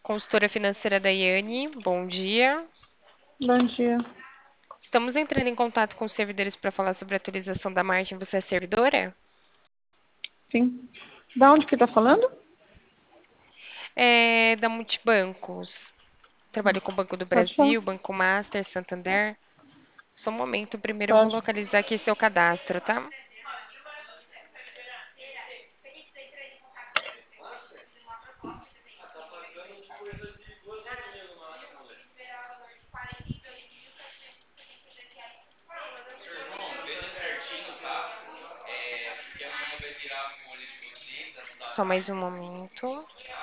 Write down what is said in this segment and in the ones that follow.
consultora financeira Daiane. Bom dia. Bom dia. Estamos entrando em contato com os servidores para falar sobre a atualização da margem. Você é servidora? Sim. Da onde que tá falando? É da Multibancos. Trabalho com o Banco do Pode falar. Brasil, Banco Master, Santander. Só um momento, primeiro eu vou Pode. localizar aqui seu cadastro, tá? Só mais um momento.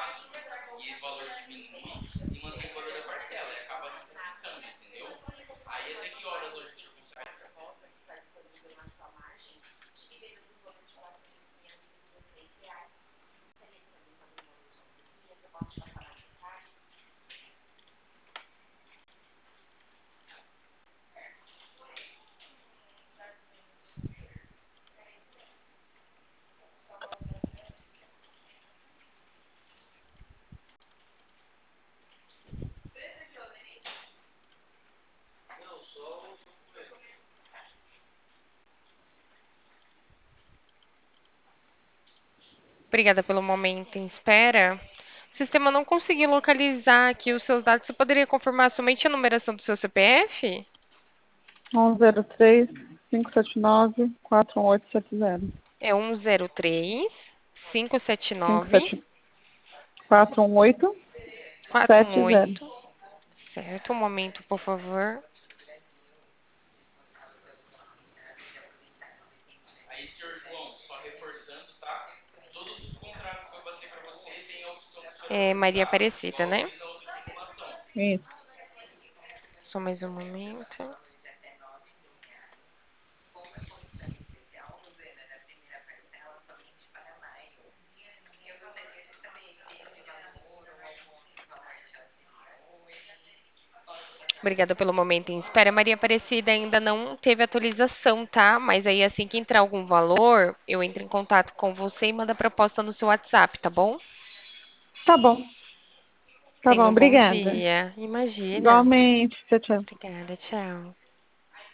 Obrigada pelo momento em espera. O sistema não conseguiu localizar aqui os seus dados. Você poderia confirmar somente a numeração do seu CPF? 103-579-41870. É 103 579 5741870. 418. Certo, um momento, por favor. É Maria Aparecida, né? Isso. Só mais um momento. Obrigada pelo momento em espera. Maria Aparecida ainda não teve atualização, tá? Mas aí assim que entrar algum valor, eu entro em contato com você e mando a proposta no seu WhatsApp, tá bom? Tá bom. Tá Tenha bom. um bom Obrigada. dia. Imagina. Igualmente. Tchau, tchau. Obrigada, tchau.